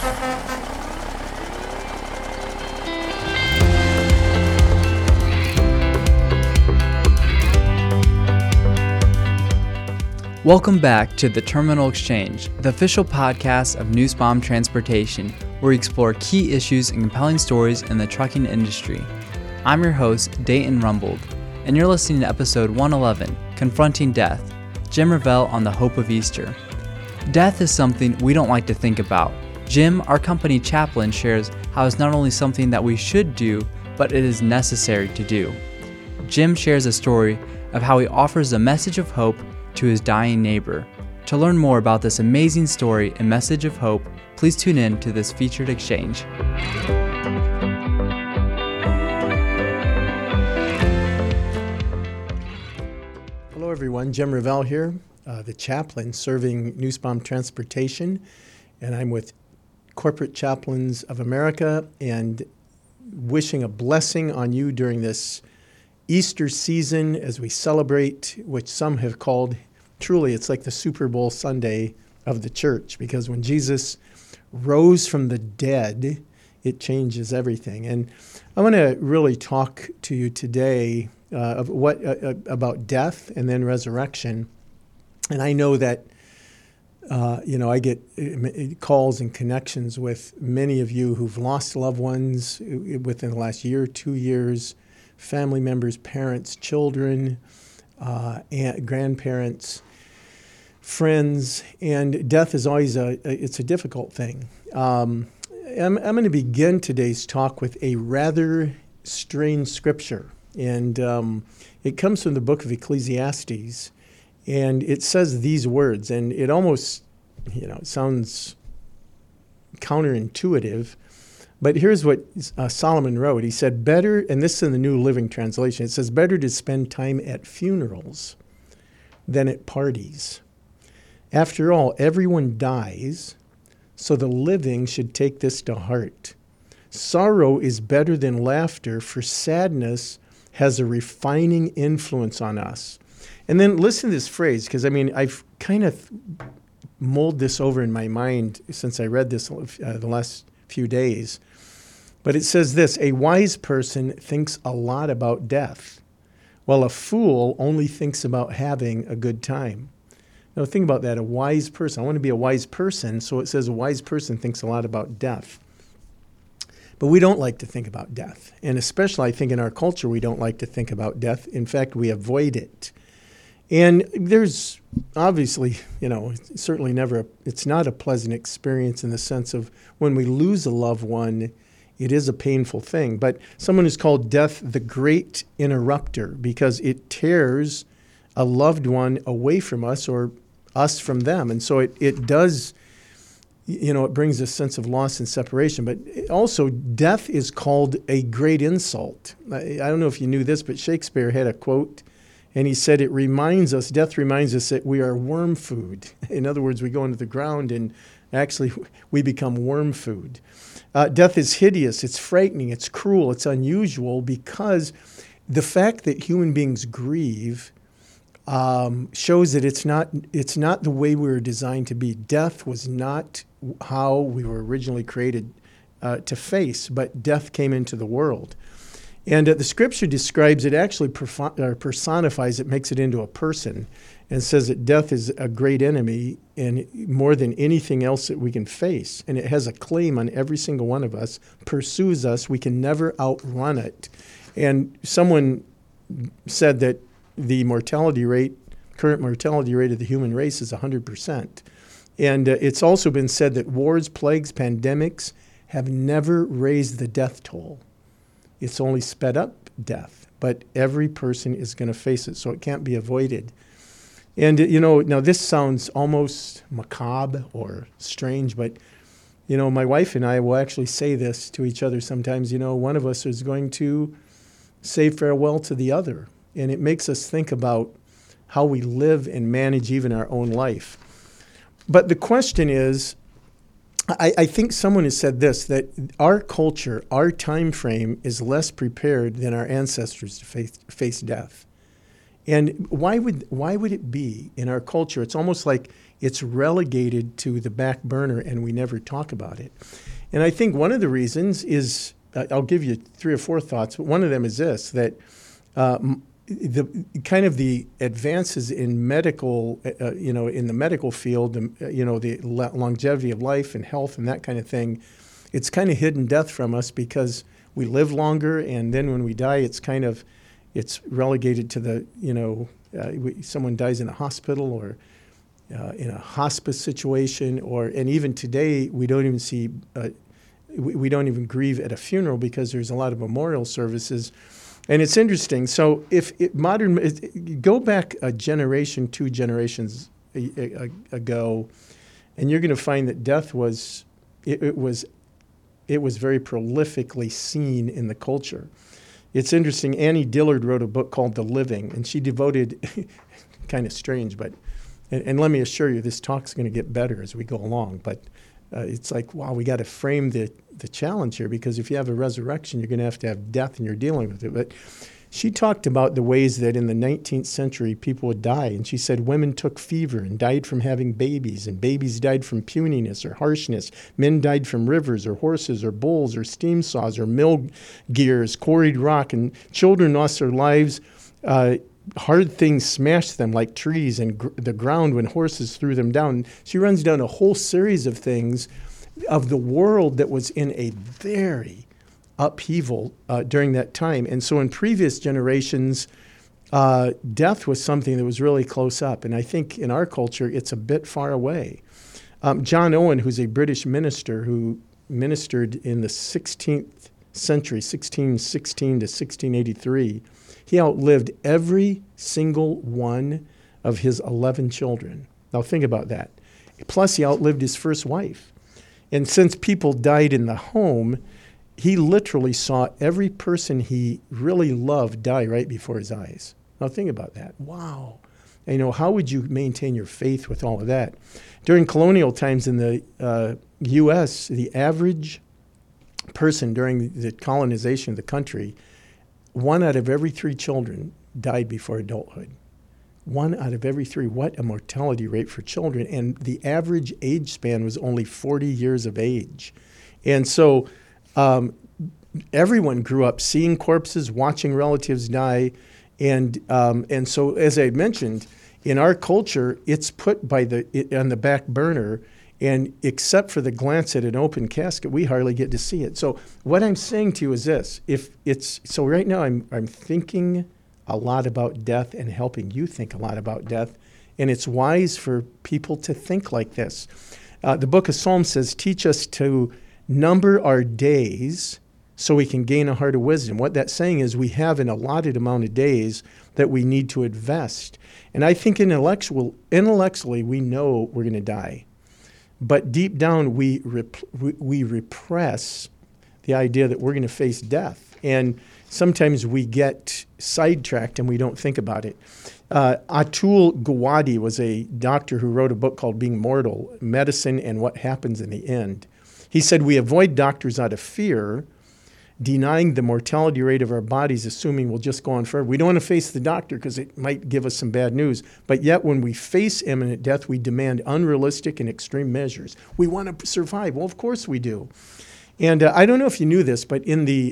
Welcome back to The Terminal Exchange, the official podcast of Nussbaum Transportation, where we explore key issues and compelling stories in the trucking industry. I'm your host, Dayton Rumbold, and you're listening to episode 111, Confronting Death, Jim Revell on the Hope of Easter. Death is something we don't like to think about. Jim, our company chaplain, shares how it's not only something that we should do, but it is necessary to do. Jim shares a story of how he offers a message of hope to his dying neighbor. To learn more about this amazing story and message of hope, please tune in to this featured exchange. Hello everyone, Jim Revell here, the chaplain serving Nussbaum Transportation, and I'm with Corporate Chaplains of America and wishing a blessing on you during this Easter season as we celebrate, which some have called, truly it's like the Super Bowl Sunday of the church, because when Jesus rose from the dead, it changes everything. And I want to really talk to you today about death and then resurrection. And I know that I get calls and connections with many of you who've lost loved ones within the last year, 2 years, family members, parents, children, grandparents, friends, and death is always it's a difficult thing. I'm going to begin today's talk with a rather strange scripture, and it comes from the book of Ecclesiastes, and it says these words, and it almost, it sounds counterintuitive, but here's what Solomon wrote. He said, better, and this is in the New Living Translation, it says, better to spend time at funerals than at parties. After all, everyone dies, so the living should take this to heart. Sorrow is better than laughter, for sadness has a refining influence on us. And then listen to this phrase, because I've kind of mulled this over in my mind since I read this the last few days. But it says this: a wise person thinks a lot about death, while a fool only thinks about having a good time. Now think about that, a wise person. I want to be a wise person, so it says a wise person thinks a lot about death. But we don't like to think about death. And especially I think in our culture, we don't like to think about death. In fact, we avoid it. And there's obviously, it's certainly it's not a pleasant experience in the sense of when we lose a loved one, it is a painful thing. But someone has called death the great interrupter because it tears a loved one away from us or us from them. And so it does, it brings a sense of loss and separation. But also death is called a great insult. I don't know if you knew this, but Shakespeare had a quote, and he said death reminds us that we are worm food. In other words, we go into the ground and actually we become worm food. Death is hideous, it's frightening, it's cruel, it's unusual, because the fact that human beings grieve shows that it's not the way we were designed to be. Death was not how we were originally created to face, but death came into the world. And the scripture describes it, actually personifies it, makes it into a person, and says that death is a great enemy and more than anything else that we can face. And it has a claim on every single one of us, pursues us. We can never outrun it. And someone said that the current mortality rate of the human race is 100%. And it's also been said that wars, plagues, pandemics have never raised the death toll. It's only sped up death, but every person is going to face it, so it can't be avoided. And, now this sounds almost macabre or strange, but, my wife and I will actually say this to each other sometimes. One of us is going to say farewell to the other, and it makes us think about how we live and manage even our own life. But the question is, I think someone has said this, that our culture, our time frame is less prepared than our ancestors to face death. And why would it be in our culture? It's almost like it's relegated to the back burner and we never talk about it. And I think one of the reasons is, I'll give you 3 or 4 thoughts, but one of them is this, that the advances in medical, in the medical field, the longevity of life and health and that kind of thing, it's kind of hidden death from us because we live longer, and then when we die, it's relegated to the, someone dies in a hospital or in a hospice situation, and even today we don't even see, we don't even grieve at a funeral because there's a lot of memorial services. And it's interesting. So go back a generation, 2 generations ago, and you're going to find that death was very prolifically seen in the culture. It's interesting. Annie Dillard wrote a book called The Living, and she devoted, kind of strange, but, and let me assure you, this talk's going to get better as we go along. But it's like, wow, we got to frame the challenge here, because if you have a resurrection, you're going to have death, and you're dealing with it. But she talked about the ways that in the 19th century people would die, and she said women took fever and died from having babies, and babies died from puniness or harshness. Men died from rivers or horses or bulls or steam saws or mill gears, quarried rock, and children lost their lives. Hard things smashed them like trees and the ground when horses threw them down. She runs down a whole series of things of the world that was in a very upheaval during that time. And so in previous generations, death was something that was really close up. And I think in our culture, it's a bit far away. John Owen, who's a British minister who ministered in the 16th century, 1616 to 1683, he outlived every single one of his 11 children. Now think about that. Plus, he outlived his first wife. And since people died in the home, he literally saw every person he really loved die right before his eyes. Now think about that. Wow. And, how would you maintain your faith with all of that? During colonial times in the U.S., the average person during the colonization of the country, 1 out of every 3 children died before adulthood. 1 out of every 3. What a mortality rate for children. And the average age span was only 40 years of age. And so everyone grew up seeing corpses, watching relatives die. And so, as I mentioned, in our culture, it's put on the back burner. And except for the glance at an open casket, we hardly get to see it. So what I'm saying to you is this. So right now I'm thinking a lot about death and helping you think a lot about death. And it's wise for people to think like this. The book of Psalms says, teach us to number our days so we can gain a heart of wisdom. What that's saying is we have an allotted amount of days that we need to invest. And I think intellectually we know we're going to die. But deep down, we repress the idea that we're going to face death. And sometimes we get sidetracked and we don't think about it. Atul Gawande was a doctor who wrote a book called Being Mortal, Medicine and What Happens in the End. He said, we avoid doctors out of fear, denying the mortality rate of our bodies, assuming we'll just go on forever. We don't want to face the doctor because it might give us some bad news. But yet when we face imminent death, we demand unrealistic and extreme measures. We want to survive. Well, of course we do. And I don't know if you knew this, but in the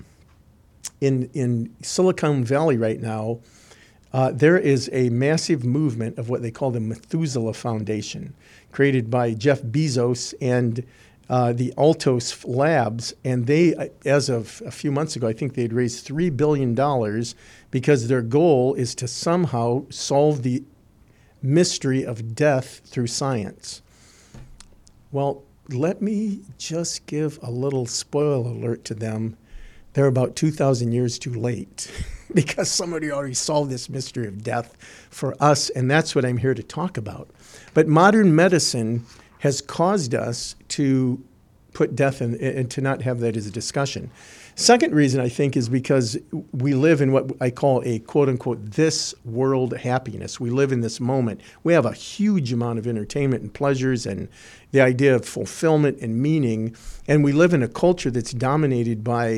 in Silicon Valley right now, there is a massive movement of what they call the Methuselah Foundation, created by Jeff Bezos and the Altos Labs, and they, as of a few months ago, I think they'd raised $3 billion because their goal is to somehow solve the mystery of death through science. Well, let me just give a little spoiler alert to them. They're about 2,000 years too late because somebody already solved this mystery of death for us, and that's what I'm here to talk about. But modern medicine has caused us to put death in and to not have that as a discussion. Second reason, I think, is because we live in what I call a quote-unquote this world happiness. We live in this moment. We have a huge amount of entertainment and pleasures and the idea of fulfillment and meaning, and we live in a culture that's dominated by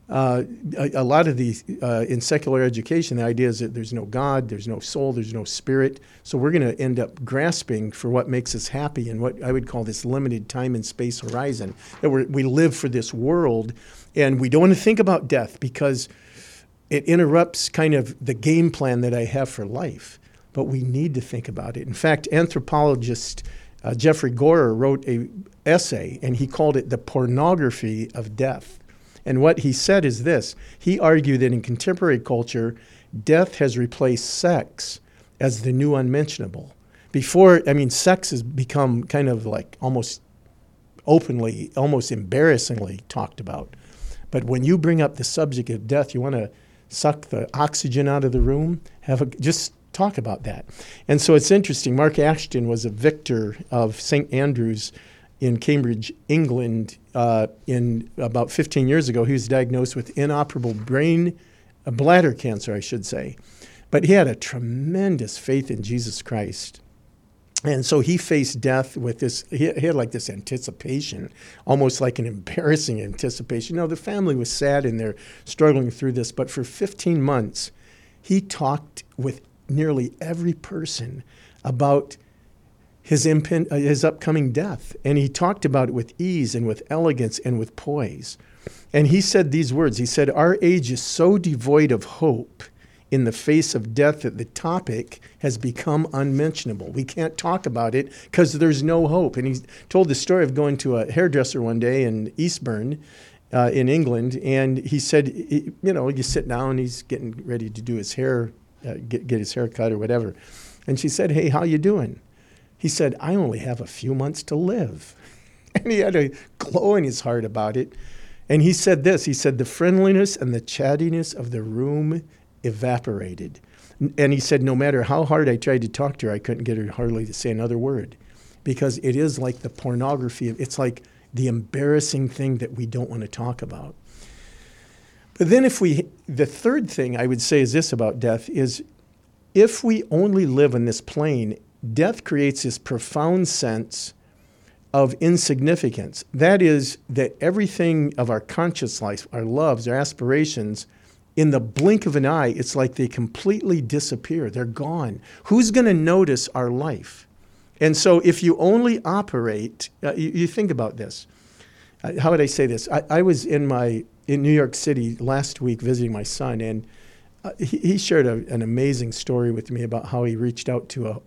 A lot of these, in secular education, the idea is that there's no God, there's no soul, there's no spirit. So we're going to end up grasping for what makes us happy and what I would call this limited time and space horizon. That we live for this world, and we don't want to think about death because it interrupts kind of the game plan that I have for life. But we need to think about it. In fact, anthropologist Jeffrey Gorer wrote an essay, and he called it The Pornography of Death. And what he said is this. He argued that in contemporary culture, death has replaced sex as the new unmentionable. Before, sex has become kind of like almost openly, almost embarrassingly talked about. But when you bring up the subject of death, you want to suck the oxygen out of the room, just talk about that. And so it's interesting. Mark Ashton was a victor of St. Andrews in Cambridge, England, in about 15 years ago. He was diagnosed with inoperable bladder cancer, I should say. But he had a tremendous faith in Jesus Christ. And so he faced death with this, he had like this anticipation, almost like an embarrassing anticipation. The family was sad and they're struggling through this. But for 15 months, he talked with nearly every person about his upcoming death. And he talked about it with ease and with elegance and with poise. And he said these words. He said, "Our age is so devoid of hope in the face of death that the topic has become unmentionable. We can't talk about it because there's no hope." And he told the story of going to a hairdresser one day in Eastbourne in England. And he said, you sit down, he's getting ready to do his hair, get his hair cut or whatever. And she said, "Hey, how you doing?" He said, "I only have a few months to live." And he had a glow in his heart about it. And he said this, he said, "The friendliness and the chattiness of the room evaporated." And he said, no matter how hard I tried to talk to her, I couldn't get her hardly to say another word. Because it is like the pornography, it's like the embarrassing thing that we don't want to talk about. But then the third thing I would say is this about death is, if we only live on this plane, death creates this profound sense of insignificance. That is, that everything of our conscious life, our loves, our aspirations, in the blink of an eye, it's like they completely disappear. They're gone. Who's going to notice our life? And so if you only operate, you think about this. How would I say this? I was in New York City last week visiting my son, and he shared an amazing story with me about how he reached out to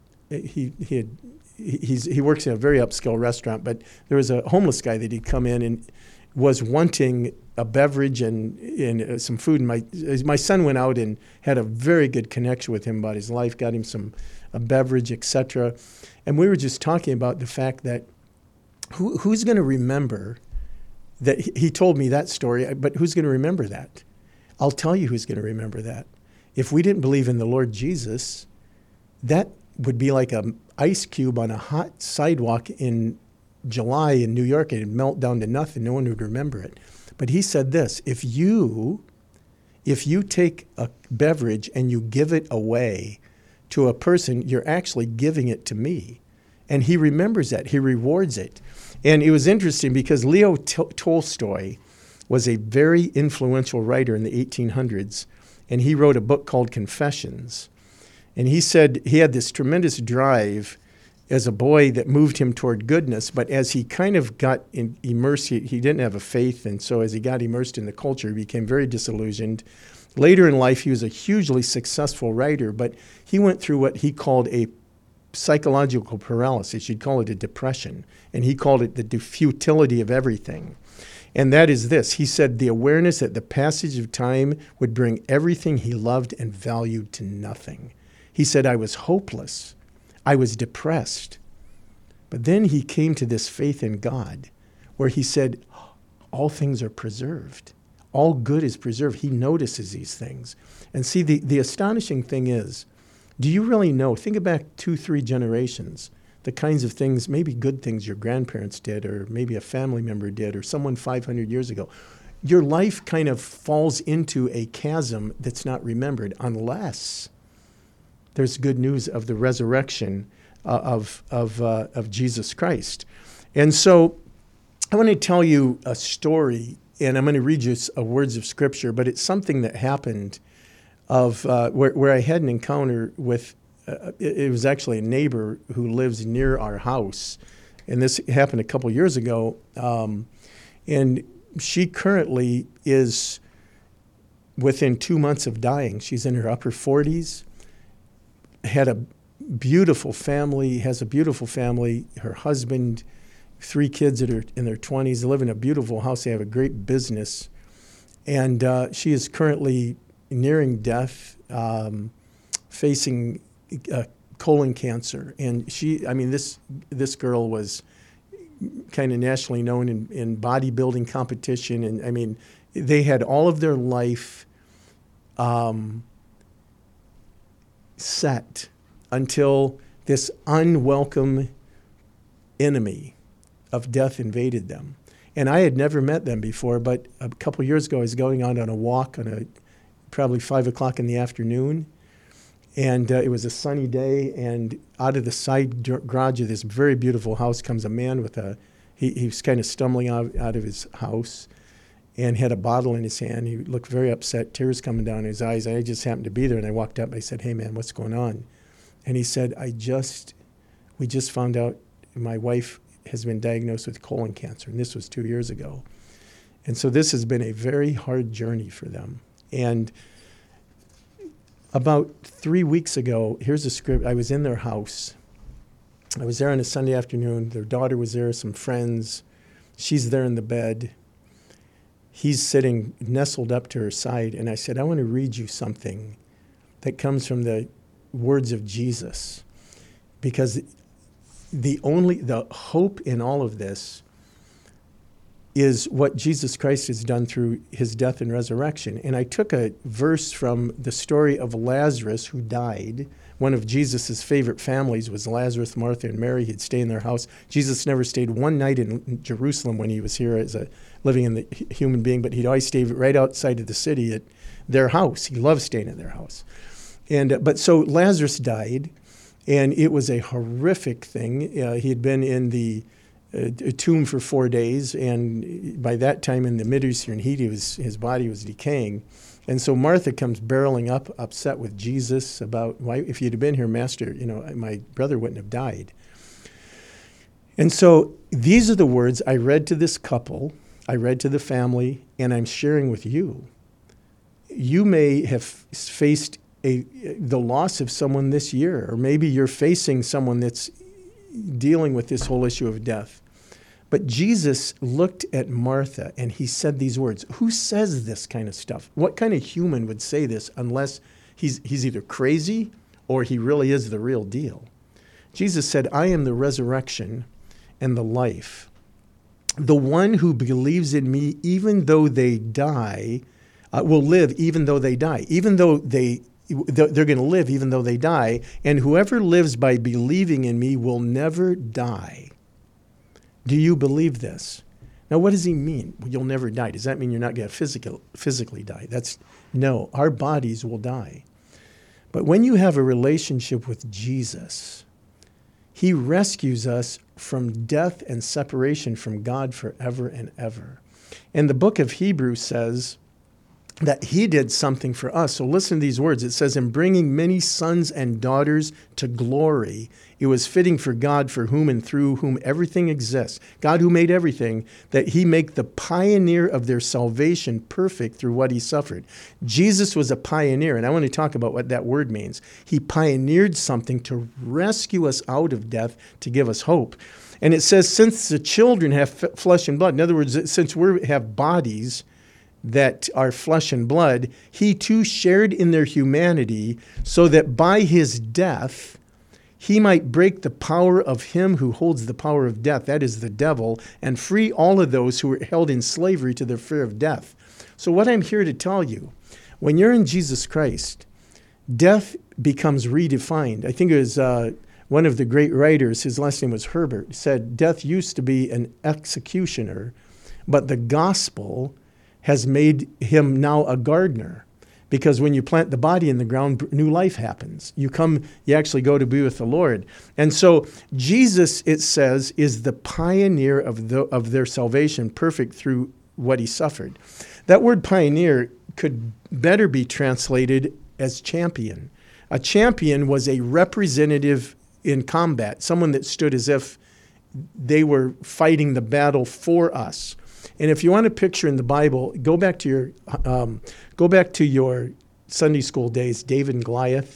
he works in a very upscale restaurant, but there was a homeless guy that he'd come in and was wanting a beverage and some food. And my son went out and had a very good connection with him about his life, got him a beverage, etc. And we were just talking about the fact that who's going to remember that he told me that story, but who's going to remember that? I'll tell you who's going to remember that. If we didn't believe in the Lord Jesus, that would be like an ice cube on a hot sidewalk in July in New York. It'd melt down to nothing. No one would remember it. But he said this, if you take a beverage and you give it away to a person, you're actually giving it to me. And he remembers that. He rewards it. And it was interesting because Leo Tolstoy was a very influential writer in the 1800s, and he wrote a book called Confessions. And he said he had this tremendous drive as a boy that moved him toward goodness, but as he kind of got immersed, he didn't have a faith, and so as he got immersed in the culture, he became very disillusioned. Later in life, he was a hugely successful writer, but he went through what he called a psychological paralysis. You'd call it a depression, and he called it the futility of everything. And that is this. He said the awareness that the passage of time would bring everything he loved and valued to nothing. He said, I was hopeless. I was depressed. But then he came to this faith in God where he said, all things are preserved. All good is preserved. He notices these things. And see, the astonishing thing is, do you really know, think back 2-3 generations, the kinds of things, maybe good things your grandparents did, or maybe a family member did, or someone 500 years ago. Your life kind of falls into a chasm that's not remembered unless there's good news of the resurrection of Jesus Christ. And so I want to tell you a story and I'm going to read you words of Scripture, but it's something that happened of where I had an encounter with, it was actually a neighbor who lives near our house, and this happened a couple years ago, and she currently is within 2 months of dying. She's in her upper 40s, had a beautiful family, has a beautiful family, her husband, 3 kids that are in their 20s. They live in a beautiful house. They have a great business. And she is currently nearing death, facing colon cancer. And this girl was kind of nationally known in bodybuilding competition. And I mean, they had all of their life set until this unwelcome enemy of death invaded them. And I had never met them before, but a couple years ago I was going out on a walk on probably 5 o'clock in the afternoon, and it was a sunny day, and out of the side garage of this very beautiful house comes a man with he was kind of stumbling out of his house and had a bottle in his hand. He looked very upset, tears coming down his eyes. I just happened to be there, and I walked up and I said, "Hey man, what's going on?" And he said, we just found out my wife has been diagnosed with colon cancer, and this was 2 years ago. And so this has been a very hard journey for them. And about 3 weeks ago, here's a script. I was in their house. I was there on a Sunday afternoon. Their daughter was there, some friends. She's there in the bed. He's sitting nestled up to her side, and I said, "I want to read you something that comes from the words of Jesus, because the hope in all of this is what Jesus Christ has done through his death and resurrection." And I took a verse from the story of Lazarus, who died. One of Jesus' favorite families was Lazarus, Martha, and Mary. He'd stay in their house. Jesus never stayed one night in Jerusalem when he was here as a living in the human being, but he'd always stay right outside of the city at their house. He loved staying at their house. But so Lazarus died, and it was a horrific thing. He had been in the tomb for 4 days, and by that time in the Mideastern heat, his body was decaying. And so Martha comes barreling up, upset with Jesus about, "Why, if you'd have been here, Master, my brother wouldn't have died." And so these are the words I read to this couple, I read to the family, and I'm sharing with you. You may have faced the loss of someone this year, or maybe you're facing someone that's dealing with this whole issue of death. But Jesus looked at Martha and he said these words. Who says this kind of stuff? What kind of human would say this unless he's either crazy or he really is the real deal? Jesus said, "I am the resurrection and the life. The one who believes in me, even though they die, will live even though they die." Even though they're going to live even though they die. "And whoever lives by believing in me will never die." Do you believe this? Now, what does he mean? You'll never die. Does that mean you're not going to physically die? No, our bodies will die. But when you have a relationship with Jesus, he rescues us from death and separation from God forever and ever. And the book of Hebrews says that he did something for us. So listen to these words. It says, "In bringing many sons and daughters to glory, it was fitting for God, for whom and through whom everything exists, God who made everything, that he make the pioneer of their salvation perfect through what he suffered." Jesus was a pioneer, and I want to talk about what that word means. He pioneered something to rescue us out of death, to give us hope. And it says, since the children have flesh and blood, in other words, since we have bodies that are flesh and blood, he too shared in their humanity, so that by his death he might break the power of him who holds the power of death, that is the devil, and free all of those who are held in slavery to their fear of death. So what I'm here to tell you, when you're in Jesus Christ, death becomes redefined. I think it was one of the great writers, his last name was Herbert, said death used to be an executioner, but the gospel has made him now a gardener. Because when you plant the body in the ground, new life happens. You actually go to be with the Lord. And so Jesus, it says, is the pioneer of their salvation, perfect through what he suffered. That word pioneer could better be translated as champion. A champion was a representative in combat, someone that stood as if they were fighting the battle for us. And if you want a picture in the Bible, go back to your Sunday school days, David and Goliath.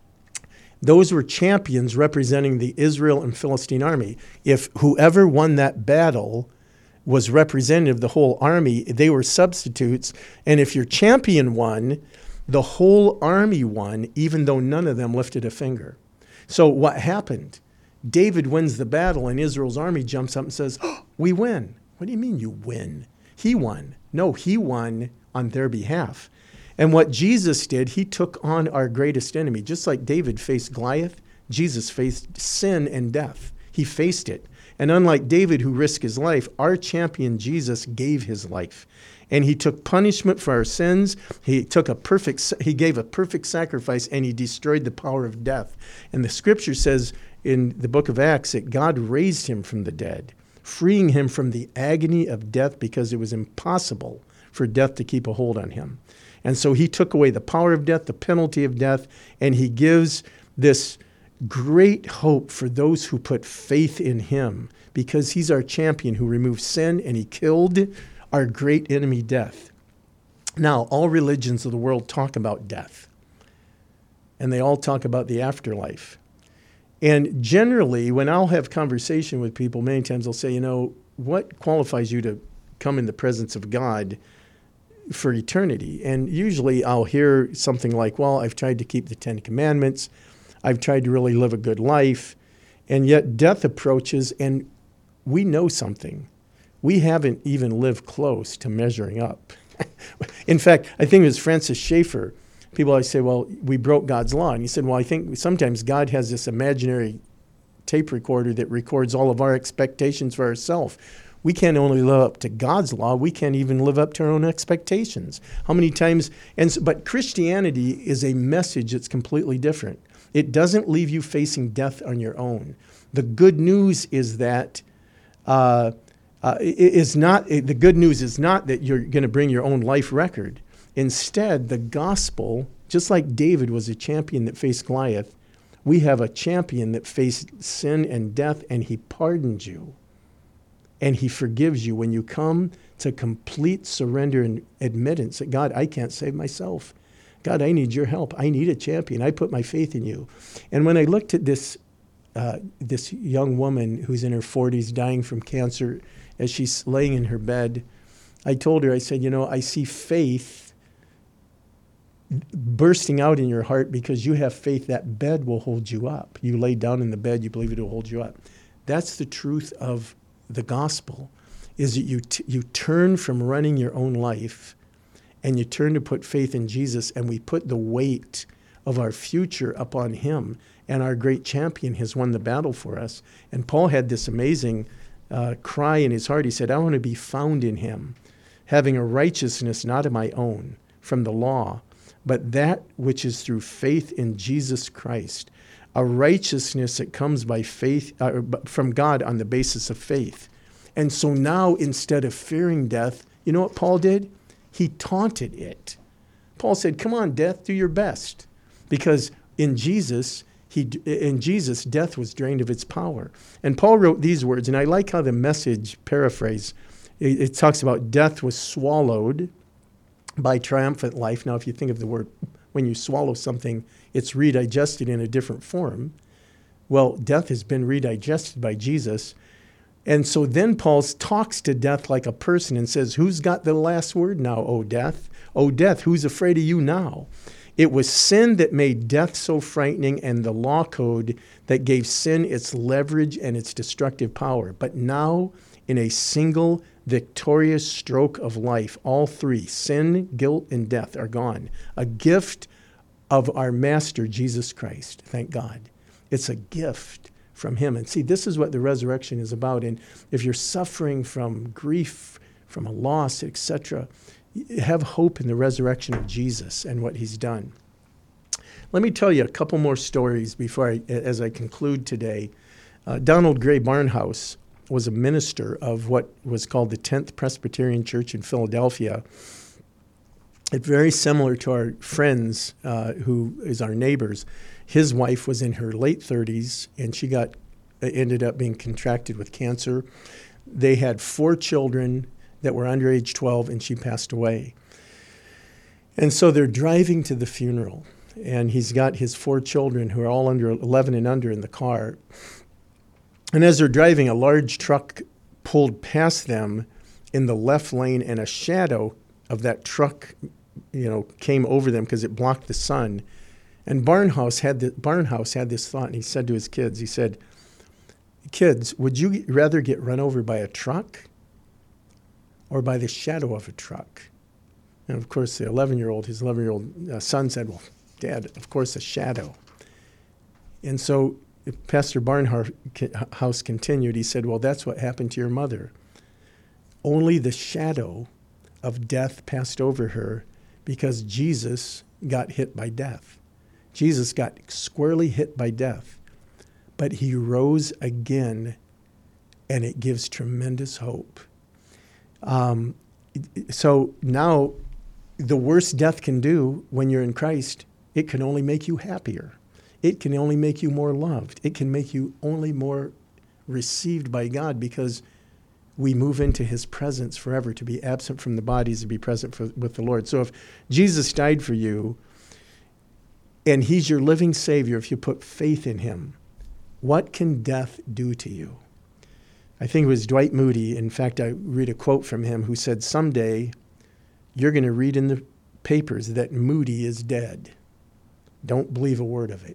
Those were champions representing the Israel and Philistine army. If whoever won that battle was representative of the whole army, they were substitutes. And if your champion won, the whole army won, even though none of them lifted a finger. So what happened? David wins the battle, and Israel's army jumps up and says, "Oh, we win." What do you mean you win? He won. No, he won on their behalf. And what Jesus did, he took on our greatest enemy. Just like David faced Goliath, Jesus faced sin and death. He faced it. And unlike David, who risked his life, our champion Jesus gave his life. And he took punishment for our sins. He gave a perfect sacrifice, and he destroyed the power of death. And the scripture says in the book of Acts that God raised him from the dead, freeing him from the agony of death, because it was impossible for death to keep a hold on him. And so he took away the power of death, the penalty of death, and he gives this great hope for those who put faith in him, because he's our champion who removed sin, and he killed our great enemy, death. Now, all religions of the world talk about death, and they all talk about the afterlife. And generally, when I'll have conversation with people, many times they'll say, what qualifies you to come in the presence of God for eternity? And usually I'll hear something like, well, I've tried to keep the 10 Commandments. I've tried to really live a good life. And yet death approaches, and we know something. We haven't even lived close to measuring up. In fact, I think it was Francis Schaeffer. People always say, well, we broke God's law. And he said, well, I think sometimes God has this imaginary tape recorder that records all of our expectations for ourselves. We can't only live up to God's law, we can't even live up to our own expectations. How many times? But Christianity is a message that's completely different. It doesn't leave you facing death on your own. The good news is that the good news is not that you're going to bring your own life record. Instead, the gospel, just like David was a champion that faced Goliath, we have a champion that faced sin and death, and he pardoned you. And he forgives you when you come to complete surrender and admittance that, God, I can't save myself. God, I need your help. I need a champion. I put my faith in you. And when I looked at this young woman who's in her 40s dying from cancer, as she's laying in her bed, I told her, I said, I see faith bursting out in your heart because you have faith that bed will hold you up. You lay down in the bed, you believe it will hold you up. That's the truth of the gospel, is that you turn from running your own life and you turn to put faith in Jesus, and we put the weight of our future upon him, and our great champion has won the battle for us. And Paul had this amazing cry in his heart. He said, I want to be found in him, having a righteousness not of my own from the law, but that which is through faith in Jesus Christ, a righteousness that comes by faith from God on the basis of faith. And so now, instead of fearing death, you know what Paul did? He taunted it. Paul said, come on, death, do your best. Because in Jesus, death was drained of its power. And Paul wrote these words, and I like how the Message paraphrase, it talks about death was swallowed by triumphant life. Now, if you think of the word, when you swallow something, it's redigested in a different form. Well, death has been redigested by Jesus. And so then Paul talks to death like a person and says, who's got the last word now, O death? O death, who's afraid of you now? It was sin that made death so frightening, and the law code that gave sin its leverage and its destructive power. But now, in a single victorious stroke of life, all three, sin, guilt, and death, are gone. A gift of our Master, Jesus Christ. Thank God. It's a gift from him. And see, this is what the resurrection is about. And if you're suffering from grief, from a loss, etc., have hope in the resurrection of Jesus and what he's done. Let me tell you a couple more stories as I conclude today. Donald Gray Barnhouse was a minister of what was called the 10th Presbyterian Church in Philadelphia. It's very similar to our friends who is our neighbors. His wife was in her late 30s, and she ended up being contracted with cancer. They had 4 children that were under age 12, and she passed away. And so they're driving to the funeral, and he's got his 4 children who are all under 11 and under in the car. And as they're driving, a large truck pulled past them in the left lane, and a shadow of that truck, came over them because it blocked the sun. And Barnhouse had this thought, and he said to his kids, he said, "Kids, would you rather get run over by a truck or by the shadow of a truck?" And of course, his 11-year-old son said, "Well, Dad, of course, a shadow." And so Pastor Barnhouse continued. He said, "Well, that's what happened to your mother. Only the shadow of death passed over her because Jesus got hit by death. Jesus got squarely hit by death, but he rose again, and it gives tremendous hope." So now, the worst death can do when you're in Christ, it can only make you happier. It can only make you more loved. It can make you only more received by God, because we move into his presence forever. To be absent from the body is to be present with the Lord. So if Jesus died for you and he's your living Savior, if you put faith in him, what can death do to you? I think it was Dwight Moody. In fact, I read a quote from him who said, "Someday you're going to read in the papers that Moody is dead. Don't believe a word of it.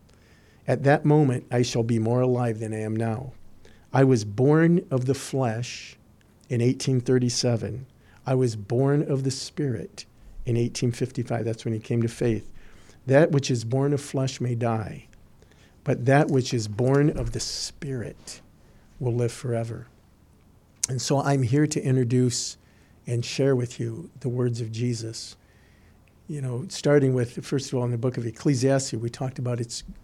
At that moment, I shall be more alive than I am now. I was born of the flesh in 1837. I was born of the Spirit in 1855. That's when he came to faith. That which is born of flesh may die, but that which is born of the Spirit will live forever." And so I'm here to introduce and share with you the words of Jesus. Starting with, first of all, in the book of Ecclesiastes, we talked about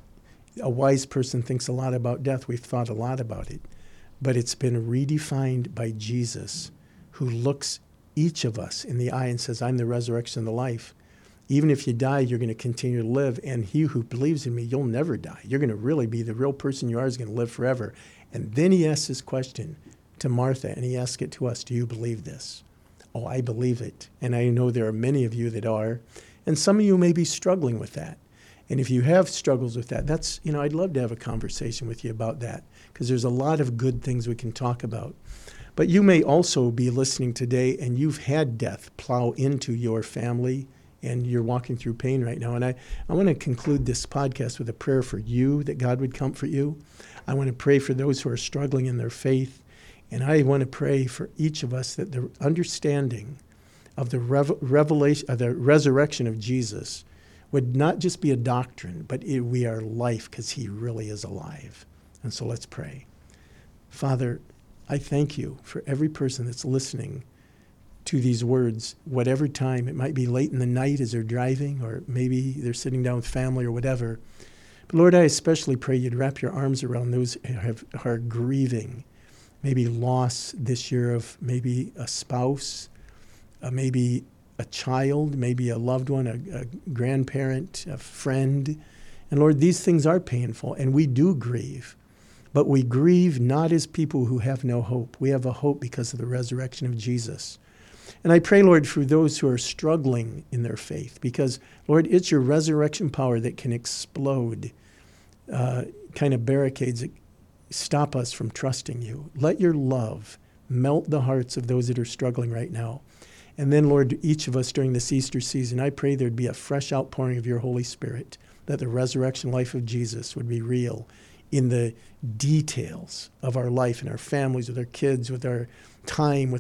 a wise person thinks a lot about death. We've thought a lot about it. But it's been redefined by Jesus, who looks each of us in the eye and says, "I'm the resurrection and the life. Even if you die, you're going to continue to live. And he who believes in me, you'll never die. You're going to really be the real person you are is going to live forever." And then he asks this question to Martha, and he asks it to us. Do you believe this? Oh, I believe it. And I know there are many of you that are. And some of you may be struggling with that. And if you have struggles with that, I'd love to have a conversation with you about that, because there's a lot of good things we can talk about. But you may also be listening today and you've had death plow into your family and you're walking through pain right now. And I want to conclude this podcast with a prayer for you, that God would comfort you. I want to pray for those who are struggling in their faith. And I want to pray for each of us that the understanding of the revelation, of the resurrection of Jesus would not just be a doctrine, but we are life, because he really is alive. And so let's pray. Father, I thank you for every person that's listening to these words, whatever time. It might be late in the night as they're driving, or maybe they're sitting down with family or whatever. But Lord, I especially pray you'd wrap your arms around those who are grieving, maybe loss this year of maybe a spouse, maybe a child, maybe a loved one, a grandparent, a friend. And Lord, these things are painful, and we do grieve. But we grieve not as people who have no hope. We have a hope because of the resurrection of Jesus. And I pray, Lord, for those who are struggling in their faith, because, Lord, it's your resurrection power that can explode kind of barricades that stop us from trusting you. Let your love melt the hearts of those that are struggling right now. And then, Lord, each of us during this Easter season, I pray there'd be a fresh outpouring of your Holy Spirit, that the resurrection life of Jesus would be real in the details of our life, in our families, with our kids, with our time,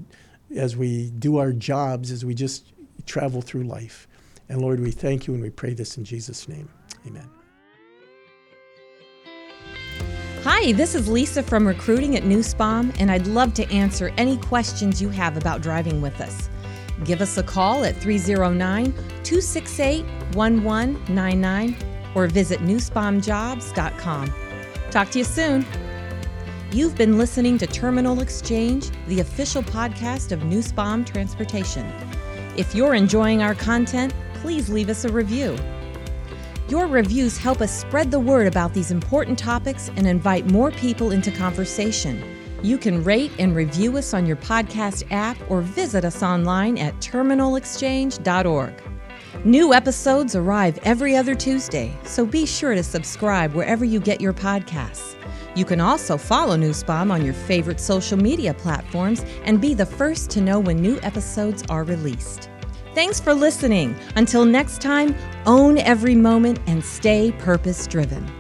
as we do our jobs, as we just travel through life. And Lord, we thank you and we pray this in Jesus' name. Amen. Hi, this is Lisa from Recruiting at Nussbaum, and I'd love to answer any questions you have about driving with us. Give us a call at 309-268-1199 or visit nussbaumjobs.com. Talk to you soon. You've been listening to Terminal Exchange, the official podcast of Nussbaum Transportation. If you're enjoying our content, please leave us a review. Your reviews help us spread the word about these important topics and invite more people into conversation. You can rate and review us on your podcast app or visit us online at terminalexchange.org. New episodes arrive every other Tuesday, so be sure to subscribe wherever you get your podcasts. You can also follow Nussbaum on your favorite social media platforms and be the first to know when new episodes are released. Thanks for listening. Until next time, own every moment and stay purpose-driven.